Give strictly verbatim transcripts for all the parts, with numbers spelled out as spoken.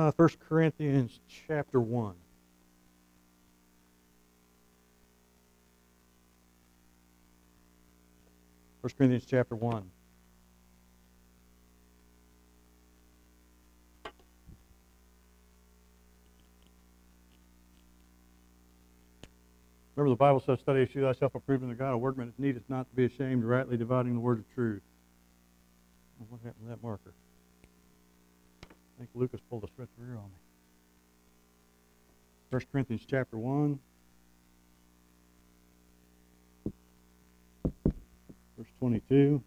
uh, First Corinthians chapter one. First Corinthians chapter one. Remember, the Bible says, "Study to show thyself approved unto God, a workman that needeth not to be ashamed, rightly dividing the word of truth." What happened to that marker? I think Lucas pulled a switcheroo on me. First Corinthians chapter one, verse twenty-two.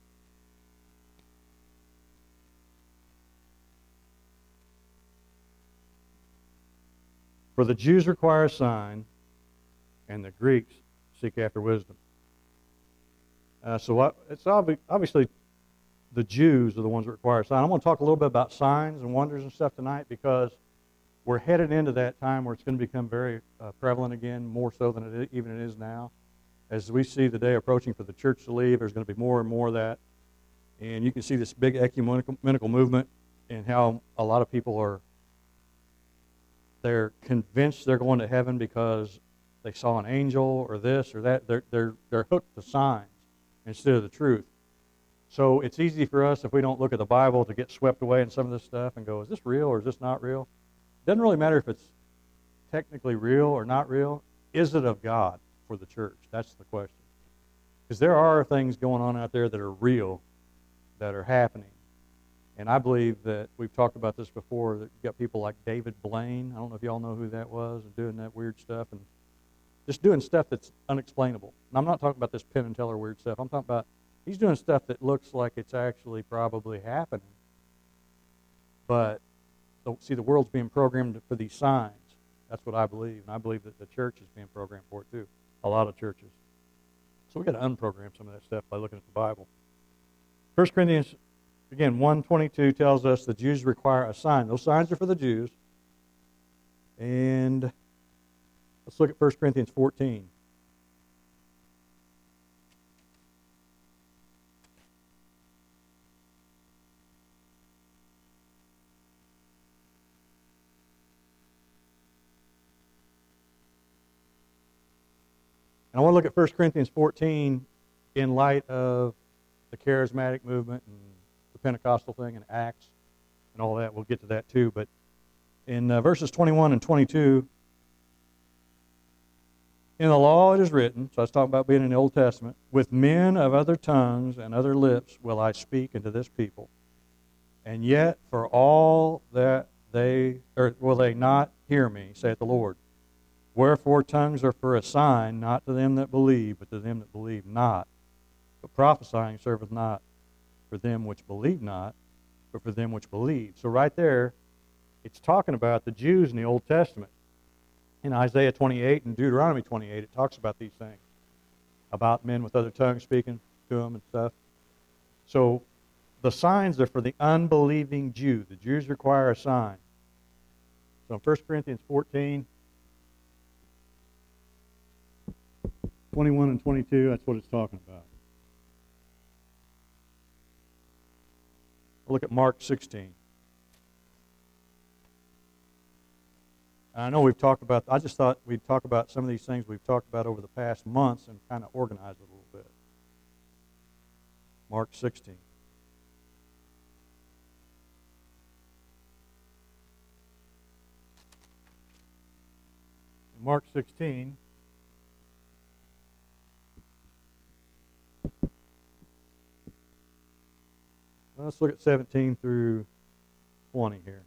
For the Jews require a sign, and the Greeks seek after wisdom. Uh, so what, it's obvi- obviously the Jews are the ones that require a sign. I'm going to talk a little bit about signs and wonders and stuff tonight because we're headed into that time where it's going to become very uh, prevalent again, more so than it is, even it is now. As we see the day approaching for the church to leave, there's going to be more and more of that. And you can see this big ecumenical movement and how a lot of people are, they're convinced they're going to heaven because they saw an angel or this or that. They're, they're, they're hooked to signs instead of the truth. So it's easy for us, if we don't look at the Bible, to get swept away in some of this stuff and go, is this real or is this not real? It doesn't really matter if it's technically real or not real. Is it of God for the church? That's the question. Because there are things going on out there that are real, that are happening. And I believe that we've talked about this before, that you've got people like David Blaine. I don't know if y'all know who that was, and doing that weird stuff, and just doing stuff that's unexplainable. And I'm not talking about this Penn and Teller weird stuff. I'm talking about he's doing stuff that looks like it's actually probably happening. But, see, the world's being programmed for these signs. That's what I believe. And I believe that the church is being programmed for it too. A lot of churches. So we've got to unprogram some of that stuff by looking at the Bible. First Corinthians, again, one twenty-two tells us the Jews require a sign. Those signs are for the Jews. And let's look at First Corinthians fourteen. And I want to look at First Corinthians fourteen in light of the charismatic movement and the Pentecostal thing and Acts and all that. We'll get to that too. But in uh, verses twenty-one and twenty-two, in the law it is written, so I was talking about being in the Old Testament, with men of other tongues and other lips will I speak unto this people. And yet for all that they, or will they not hear me, saith the Lord. Wherefore tongues are for a sign, not to them that believe, but to them that believe not. But prophesying serveth not for them which believe not, but for them which believe. So right there, it's talking about the Jews in the Old Testament. In Isaiah twenty-eight and Deuteronomy twenty-eight, it talks about these things, about men with other tongues speaking to them and stuff. So the signs are for the unbelieving Jew. The Jews require a sign. So in First Corinthians fourteen, twenty-one and twenty-two, that's what it's talking about. We'll look at Mark sixteen. I know we've talked about, I just thought we'd talk about some of these things we've talked about over the past months and kind of organize it a little bit. Mark sixteen. In Mark sixteen, let's look at seventeen through twenty here.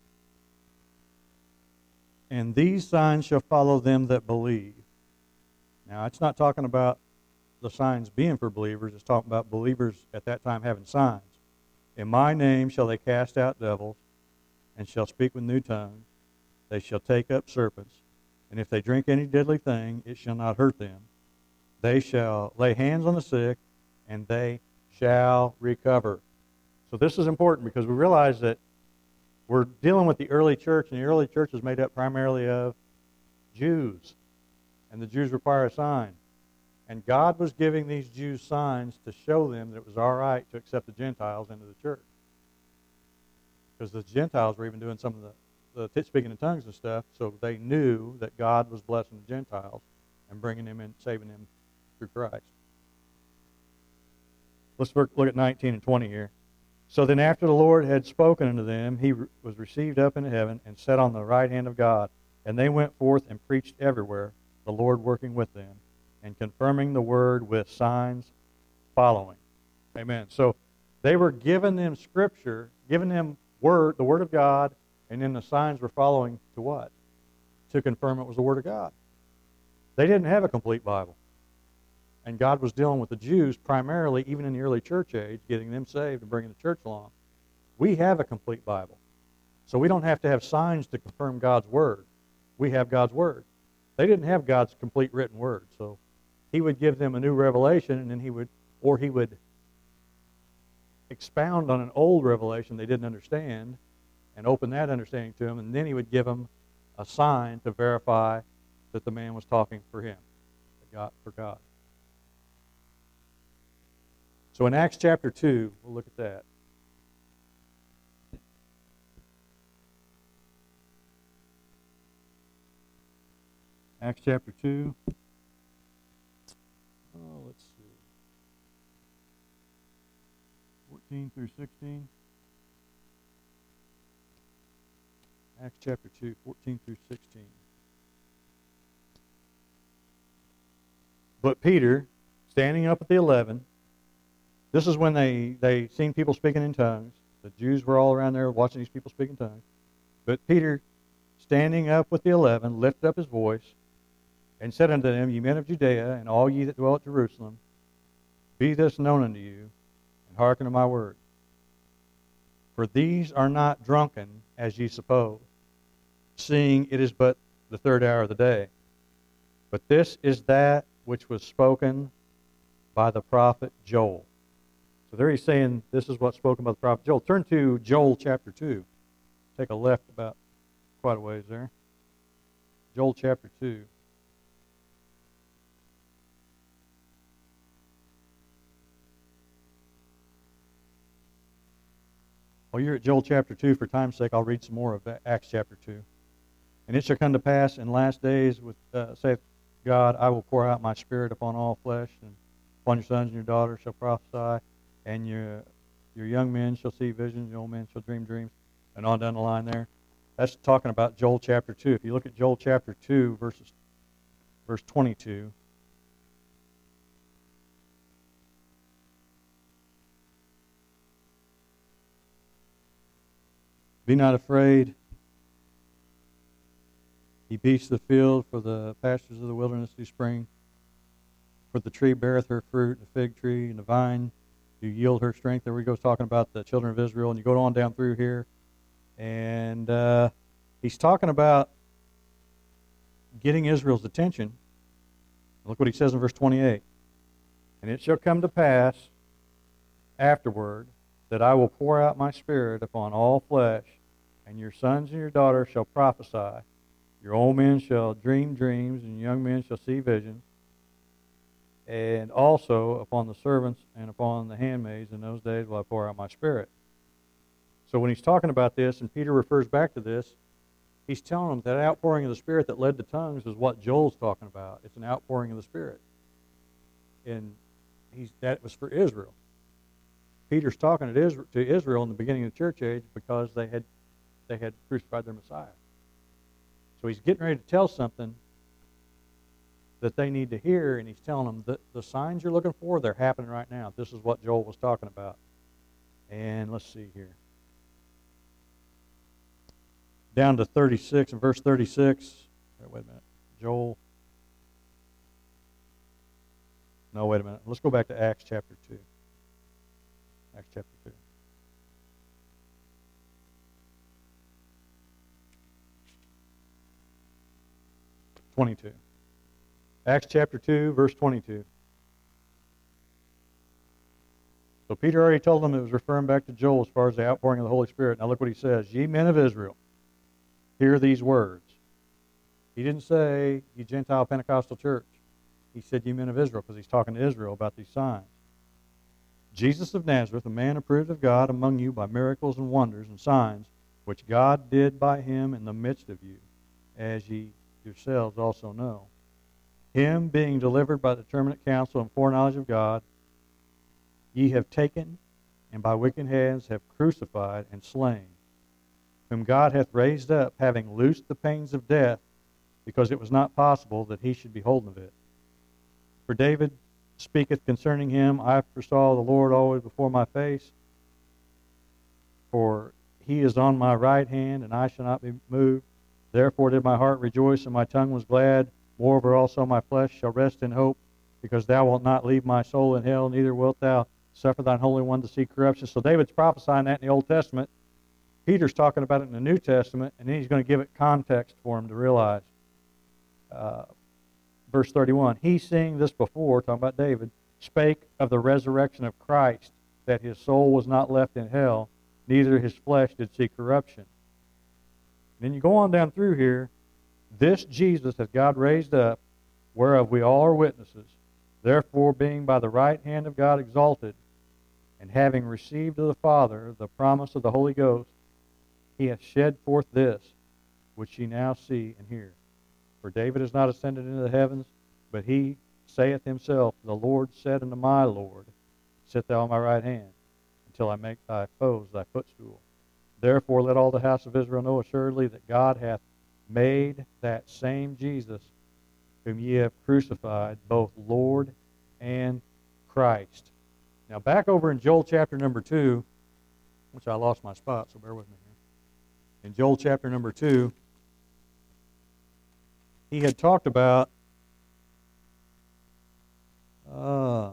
And these signs shall follow them that believe. Now, it's not talking about the signs being for believers. It's talking about believers at that time having signs. In my name shall they cast out devils, and shall speak with new tongues. They shall take up serpents. And if they drink any deadly thing, it shall not hurt them. They shall lay hands on the sick, and they shall recover. So this is important because we realize that we're dealing with the early church, and the early church is made up primarily of Jews. And the Jews require a sign. And God was giving these Jews signs to show them that it was all right to accept the Gentiles into the church. Because the Gentiles were even doing some of the the t- speaking in tongues and stuff, so they knew that God was blessing the Gentiles and bringing them in, saving them through Christ. Let's look at nineteen and twenty here. So then after the Lord had spoken unto them, he re- was received up into heaven and sat on the right hand of God. And they went forth and preached everywhere, the Lord working with them, and confirming the word with signs following. Amen. So they were giving them Scripture, giving them word, the Word of God, and then the signs were following to what? To confirm it was the Word of God. They didn't have a complete Bible. And God was dealing with the Jews primarily, even in the early church age, getting them saved and bringing the church along. We have a complete Bible. So we don't have to have signs to confirm God's Word. We have God's Word. They didn't have God's complete written Word. So he would give them a new revelation, and then he would, or he would expound on an old revelation they didn't understand and open that understanding to them, and then he would give them a sign to verify that the man was talking for him, God, for God. So in Acts chapter two, we'll look at that. Acts chapter two. Oh, let's see. fourteen through sixteen. Acts chapter two, fourteen through sixteen. But Peter, standing up at the eleven, this is when they, they seen people speaking in tongues. The Jews were all around there watching these people speak in tongues. But Peter, standing up with the eleven, lifted up his voice and said unto them, Ye men of Judea, and all ye that dwell at Jerusalem, be this known unto you, and hearken to my word. For these are not drunken, as ye suppose, seeing it is but the third hour of the day. But this is that which was spoken by the prophet Joel. So there he's saying this is what's spoken by the prophet Joel. Turn to Joel chapter two. Take a left about quite a ways there. Joel chapter two. While you're at Joel chapter two, for time's sake, I'll read some more of Acts chapter two. And it shall come to pass in last days, with uh, saith God, I will pour out my spirit upon all flesh, and upon your sons and your daughters shall prophesy, and your your young men shall see visions, your old men shall dream dreams, and on down the line there. That's talking about Joel chapter two. If you look at Joel chapter two, verses, verse twenty-two, be not afraid, ye beasts of the field, for the pastures of the wilderness do spring. For the tree beareth her fruit, the fig tree, and the vine do yield her strength. There we go, talking about the children of Israel. And you go on down through here, and uh, he's talking about getting Israel's attention. Look what he says in verse twenty-eight. And it shall come to pass afterward that I will pour out my spirit upon all flesh, and your sons and your daughters shall prophesy. Your old men shall dream dreams, and young men shall see visions. And also upon the servants and upon the handmaids in those days will I pour out my spirit. So when he's talking about this, and Peter refers back to this, he's telling them that outpouring of the Spirit that led to tongues is what Joel's talking about. It's an outpouring of the Spirit. And he's, that was for Israel. Peter's talking to Israel, to Israel in the beginning of the church age because they had they had crucified their Messiah. So he's getting ready to tell something that they need to hear, and he's telling them that the signs you're looking for, they're happening right now. This is what Joel was talking about. And let's see here. Down to thirty-six, in verse thirty-six. Wait a minute. Joel. No, wait a minute. Let's go back to Acts chapter two. Acts chapter two. twenty-two. Acts chapter two, verse twenty-two. So Peter already told them it was referring back to Joel as far as the outpouring of the Holy Spirit. Now look what he says. Ye men of Israel, hear these words. He didn't say, ye Gentile Pentecostal church. He said, ye men of Israel, because he's talking to Israel about these signs. Jesus of Nazareth, a man approved of God among you by miracles and wonders and signs, which God did by him in the midst of you, as ye yourselves also know. Him being delivered by the determinate counsel and foreknowledge of God, ye have taken, and by wicked hands have crucified and slain, whom God hath raised up, having loosed the pains of death, because it was not possible that he should be holden of it. For David speaketh concerning him, I foresaw the Lord always before my face, for he is on my right hand, and I shall not be moved. Therefore did my heart rejoice, and my tongue was glad. Moreover also my flesh shall rest in hope, because thou wilt not leave my soul in hell, neither wilt thou suffer thine Holy One to see corruption. So David's prophesying that in the Old Testament. Peter's talking about it in the New Testament, and then he's going to give it context for him to realize. Uh, verse thirty-one, he seeing this before, talking about David, spake of the resurrection of Christ, that his soul was not left in hell, neither his flesh did see corruption. And then you go on down through here, this Jesus hath God raised up, whereof we all are witnesses. Therefore, being by the right hand of God exalted, and having received of the Father the promise of the Holy Ghost, he hath shed forth this, which ye now see and hear. For David is not ascended into the heavens, but he saith himself, the Lord said unto my Lord, sit thou on my right hand, until I make thy foes thy footstool. Therefore let all the house of Israel know assuredly that God hath made that same Jesus, whom ye have crucified, both Lord and Christ. Now back over in Joel chapter number two, which I lost my spot, so bear with me here. In Joel chapter number two, he had talked about uh,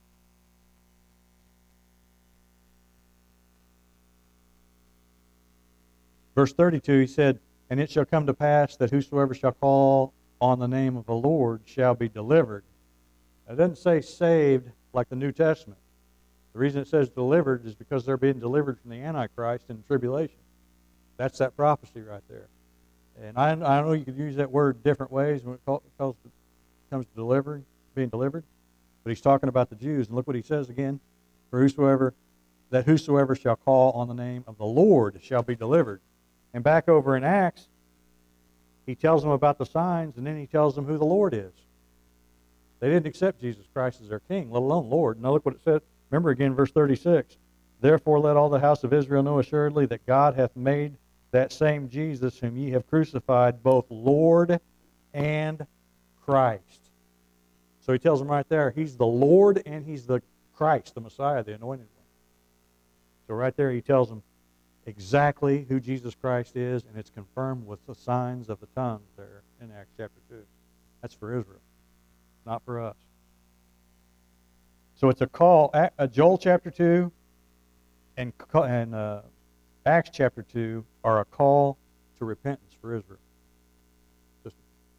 verse thirty-two, he said, and it shall come to pass that whosoever shall call on the name of the Lord shall be delivered. It doesn't say saved like the New Testament. The reason it says delivered is because they're being delivered from the Antichrist in the tribulation. That's that prophecy right there. And I, I know you could use that word different ways when it comes to, comes to delivering, being delivered. But he's talking about the Jews. And look what he says again. For whosoever, that whosoever shall call on the name of the Lord shall be delivered. And back over in Acts, he tells them about the signs, and then he tells them who the Lord is. They didn't accept Jesus Christ as their king, let alone Lord. Now look what it said. Remember again, verse thirty-six. Therefore let all the house of Israel know assuredly that God hath made that same Jesus whom ye have crucified, both Lord and Christ. So he tells them right there, he's the Lord and he's the Christ, the Messiah, the anointed one. So right there he tells them exactly who Jesus Christ is, and it's confirmed with the signs of the tongues there in Acts chapter two. That's for Israel, not for us. So it's a call, uh, Joel chapter two and, and uh, Acts chapter two are a call to repentance for Israel. Just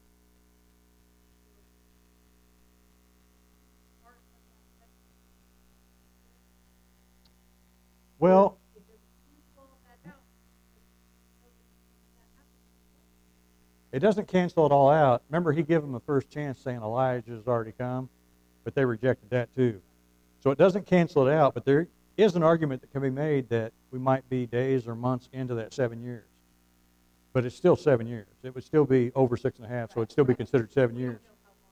well, it doesn't cancel it all out. Remember, he gave them the first chance saying Elijah has already come, but they rejected that too. So it doesn't cancel it out, but there is an argument that can be made that we might be days or months into that seven years. But it's still seven years. It would still be over six and a half, so it'd still be considered seven years.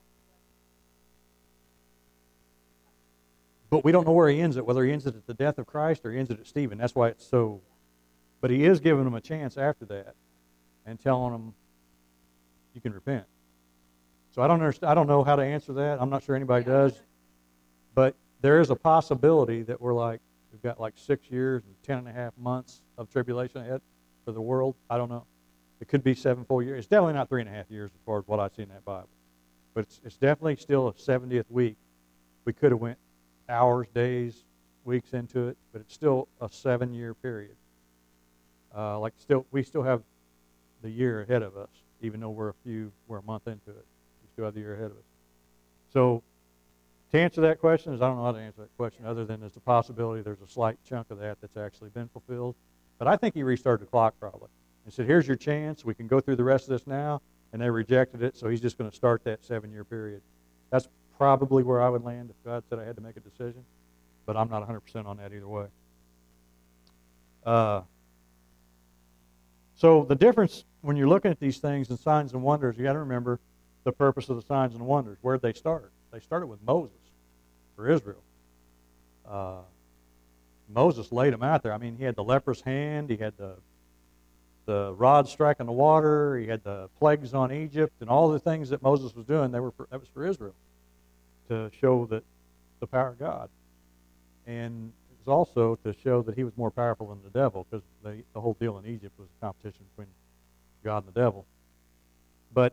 But we don't know where he ends it, whether he ends it at the death of Christ or he ends it at Stephen. That's why it's so. But he is giving them a chance after that and telling them, you can repent. So I don't understand. I don't know how to answer that. I'm not sure anybody does. But there is a possibility that we're like, we've got like six years and ten and a half months of tribulation ahead for the world. I don't know. It could be seven full years. It's definitely not three and a half years as far as what I see in that Bible. But it's, it's definitely still a seventieth week. We could have went hours, days, weeks into it, but it's still a seven-year period. Uh, like still, we still have the year ahead of us, even though we're a few, we're a month into it. We still have the year ahead of us. So to answer that question, is I don't know how to answer that question other than there's a possibility there's a slight chunk of that that's actually been fulfilled. But I think he restarted the clock probably. He said, here's your chance. We can go through the rest of this now. And they rejected it, so he's just going to start that seven-year period. That's probably where I would land if God said I had to make a decision. But I'm not one hundred percent on that either way. Uh, So the difference when you're looking at these things and signs and wonders, you got to remember the purpose of the signs and wonders. Where'd they start? They started with Moses for Israel. Uh, Moses laid them out there. I mean, he had the leprous hand. He had the the rod striking the water. He had the plagues on Egypt, and all the things that Moses was doing. They were for, that was for Israel to show that the power of God, and it was also to show that he was more powerful than the devil, because the the whole deal in Egypt was a competition between God and the devil. But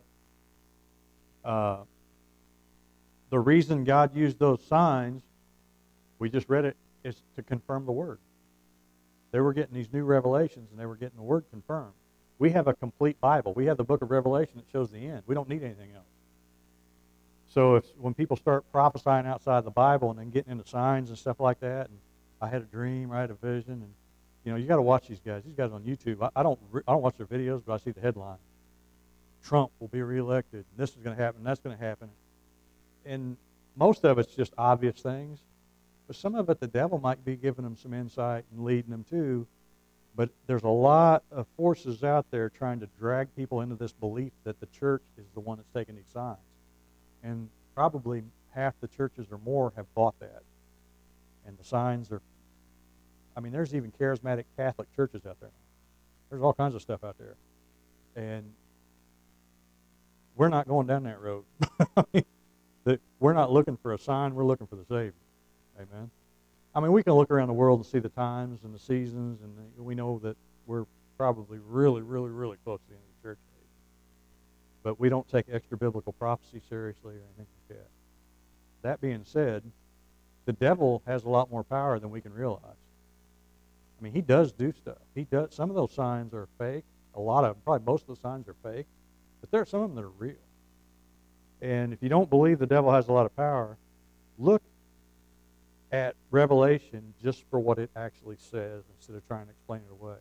uh, the reason God used those signs, we just read it, is to confirm the Word. They were getting these new revelations, and they were getting the Word confirmed. We have a complete Bible. We have the book of Revelation that shows the end. We don't need anything else. So if when people start prophesying outside the Bible and then getting into signs and stuff like that, and I had a dream, I had a vision, and you know, you got to watch these guys. These guys on YouTube. I, I don't I don't watch their videos, but I see the headline. Trump will be reelected. And this is going to happen. That's going to happen. And most of it's just obvious things. But some of it, the devil might be giving them some insight and leading them to. But there's a lot of forces out there trying to drag people into this belief that the church is the one that's taking these signs. And probably half the churches or more have bought that. And the signs are, I mean, there's even charismatic Catholic churches out there. There's all kinds of stuff out there. And we're not going down that road. I mean, the, we're not looking for a sign. We're looking for the Savior. Amen. I mean, we can look around the world and see the times and the seasons, and the, we know that we're probably really, really, really close to the end of the church age. But we don't take extra biblical prophecy seriously or anything like that. That being said, the devil has a lot more power than we can realize. I mean, he does do stuff. He does. Some of those signs are fake. A lot of them, probably most of the signs are fake. But there are some of them that are real. And if you don't believe the devil has a lot of power, look at Revelation just for what it actually says instead of trying to explain it away.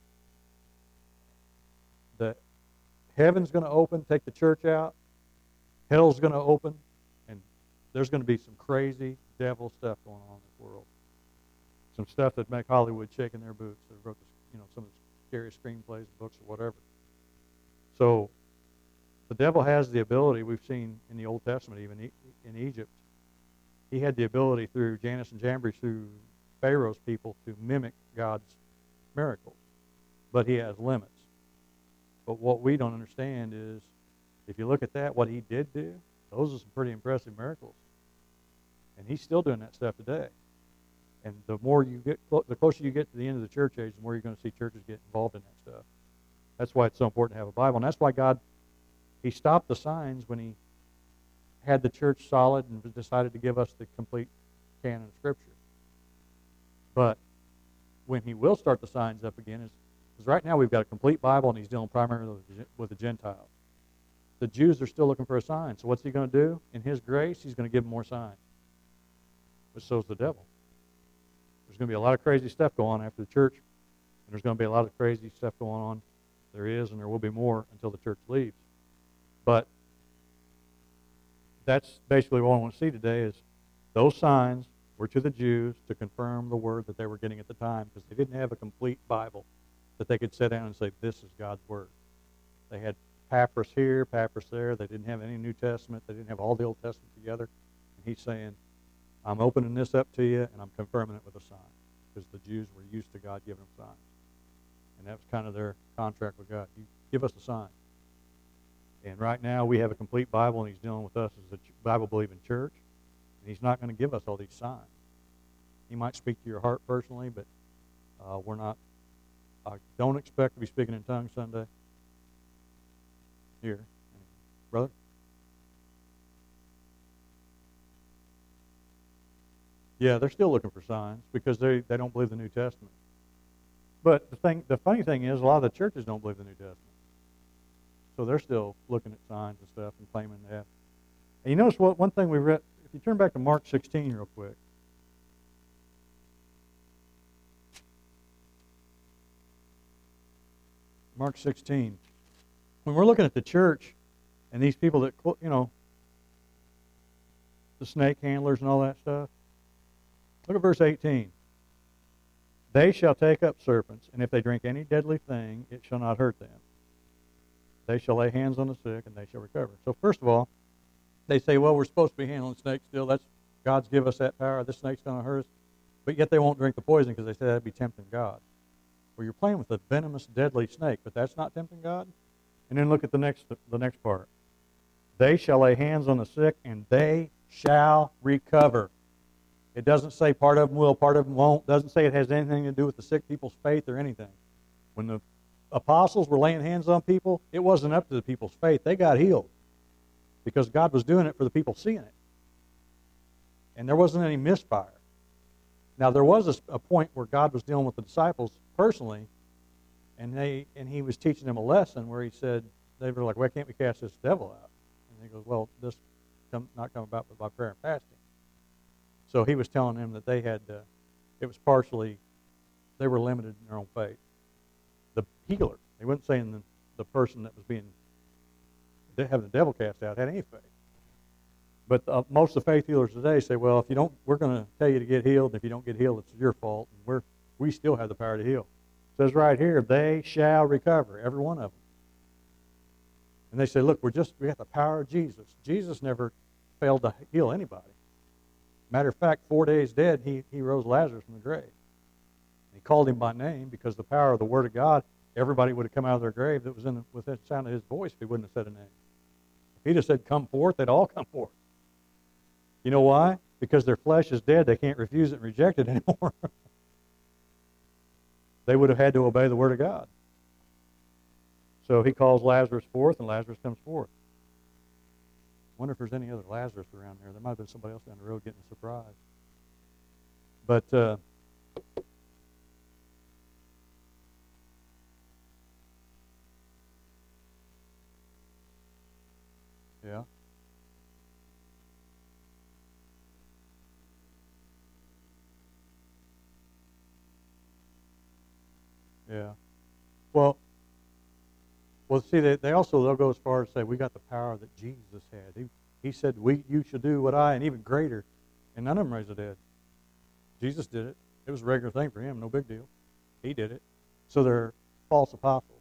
The heaven's going to open, take the church out. Hell's going to open, and there's going to be some crazy devil stuff going on in this world. Some stuff that make Hollywood shake in their boots. They wrote, this, you know, some of the scariest screenplays, books, or whatever. So the devil has the ability. We've seen in the Old Testament, even in Egypt. He had the ability through Jannes and Jambres, through Pharaoh's people, to mimic God's miracles. But he has limits. But what we don't understand is, if you look at that, what he did do, those are some pretty impressive miracles. And he's still doing that stuff today. And the more you get, the closer you get to the end of the church age, the more you're going to see churches get involved in that stuff. That's why it's so important to have a Bible. And that's why God, he stopped the signs when he had the church solid and decided to give us the complete canon of Scripture. But when he will start the signs up again is, because right now we've got a complete Bible and he's dealing primarily with the Gentiles. The Jews are still looking for a sign. So what's he going to do? In his grace, he's going to give them more signs. But so's the devil. There's going to be a lot of crazy stuff going on after the church, and there's going to be a lot of crazy stuff going on. There is, and there will be more until the church leaves. But that's basically what I want to see today is those signs were to the Jews to confirm the word that they were getting at the time, because they didn't have a complete Bible that they could sit down and say, this is God's word. They had Papyrus here, Papyrus there. They didn't have any New Testament. They didn't have all the Old Testament together. And he's saying, I'm opening this up to you, and I'm confirming it with a sign, because the Jews were used to God giving them signs. And that was kind of their contract with God. You give us a sign. And right now we have a complete Bible, and he's dealing with us as a Bible-believing church. And he's not going to give us all these signs. He might speak to your heart personally, but uh, we're not. I don't expect to be speaking in tongues Sunday. Here. Brother? Yeah, they're still looking for signs because they, they don't believe the New Testament. But the thing, the funny thing is, a lot of the churches don't believe the New Testament. So they're still looking at signs and stuff and claiming that. And you notice what one thing we read, if you turn back to Mark sixteen real quick. Mark sixteen. When we're looking at the church and these people that, you know, the snake handlers and all that stuff, look at verse eighteen. They shall take up serpents, and if they drink any deadly thing, it shall not hurt them. They shall lay hands on the sick, and they shall recover. So first of all, they say, well, we're supposed to be handling snakes still. That's God's give us that power. This snake's going to hurt us. But yet they won't drink the poison because they say that'd be tempting God. Well, you're playing with a venomous, deadly snake, but that's not tempting God? And then look at the next the next part. They shall lay hands on the sick, and they shall recover. It doesn't say part of them will, part of them won't. It doesn't say it has anything to do with the sick people's faith or anything. When the apostles were laying hands on people, it wasn't up to the people's faith. They got healed because God was doing it for the people seeing it. And there wasn't any misfire. Now, there was a, a point where God was dealing with the disciples personally, and they and he was teaching them a lesson where he said, they were like, why can't we cast this devil out? And he goes, well, this come, not come about but by prayer and fasting. So he was telling them that they had, uh, it was partially, they were limited in their own faith. The healer, he wasn't saying the, the person that was being, having the devil cast out had any faith. But uh, most of the faith healers today say, well, if you don't, we're going to tell you to get healed. And if you don't get healed, it's your fault. And we're, we still have the power to heal. It says right here, they shall recover, every one of them. And they say, look, we're just, we got the power of Jesus. Jesus never failed to heal anybody. Matter of fact, four days dead, he, he rose Lazarus from the grave. He called him by name because the power of the Word of God, everybody would have come out of their grave that was in the, with the sound of his voice if he wouldn't have said a name. If he'd have said, come forth, they'd all come forth. You know why? Because their flesh is dead. They can't refuse it and reject it anymore. They would have had to obey the Word of God. So he calls Lazarus forth, and Lazarus comes forth. I wonder if there's any other Lazarus around there. There might have been somebody else down the road getting a surprise. But uh, yeah. Yeah. Well, well, see, they, they also they'll go as far as say we got the power that Jesus had. He he said we you should do what I and even greater, and none of them raised the dead. Jesus did it. It was a regular thing for him, no big deal. He did it. So they're false apostles.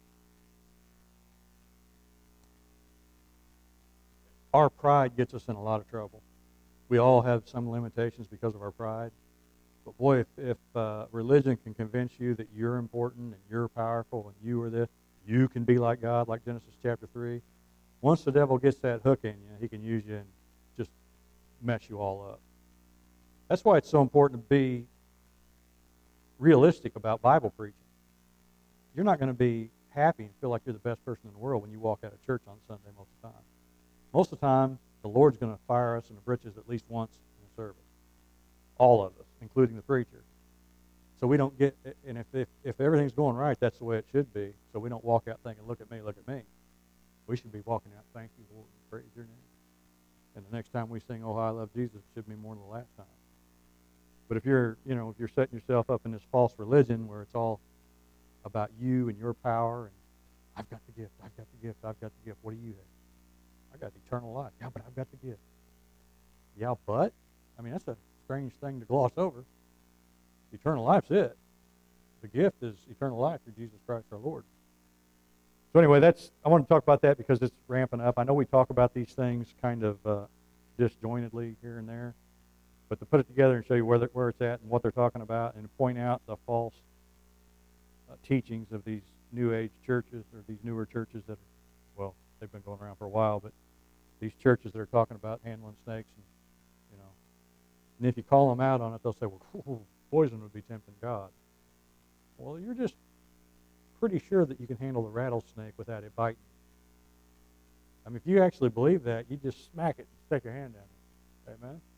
Our pride gets us in a lot of trouble. We all have some limitations because of our pride. But boy, if, if uh, religion can convince you that you're important and you're powerful and you are this, you can be like God, like Genesis chapter three. Once the devil gets that hook in you, he can use you and just mess you all up. That's why it's so important to be realistic about Bible preaching. You're not going to be happy and feel like you're the best person in the world when you walk out of church on Sunday most of the time. Most of the time, the Lord's going to fire us in the britches at least once in the service. All of us, including the preacher. So we don't get, and if, if if everything's going right, that's the way it should be. So we don't walk out thinking, look at me, look at me. We should be walking out, thank you, Lord, praise your name. And the next time we sing, oh, how I love Jesus, it should be more than the last time. But if you're, you know, if you're setting yourself up in this false religion where it's all about you and your power, and I've got the gift, I've got the gift, I've got the gift, what do you have? I got eternal life. Yeah, but I've got the gift. Yeah, but? I mean, that's a strange thing to gloss over. Eternal life's it. The gift is eternal life through Jesus Christ our Lord. So anyway, that's I want to talk about that because it's ramping up. I know we talk about these things kind of uh, disjointedly here and there, but to put it together and show you where the, where it's at and what they're talking about and point out the false uh, teachings of these New Age churches or these newer churches that are, well, they've been going around for a while, but these churches that are talking about handling snakes and, you know, and if you call them out on it, they'll say, well, poison would be tempting God. Well, you're just pretty sure that you can handle the rattlesnake without it biting. I mean, if you actually believe that, you just smack it and stick your hand down it. Amen?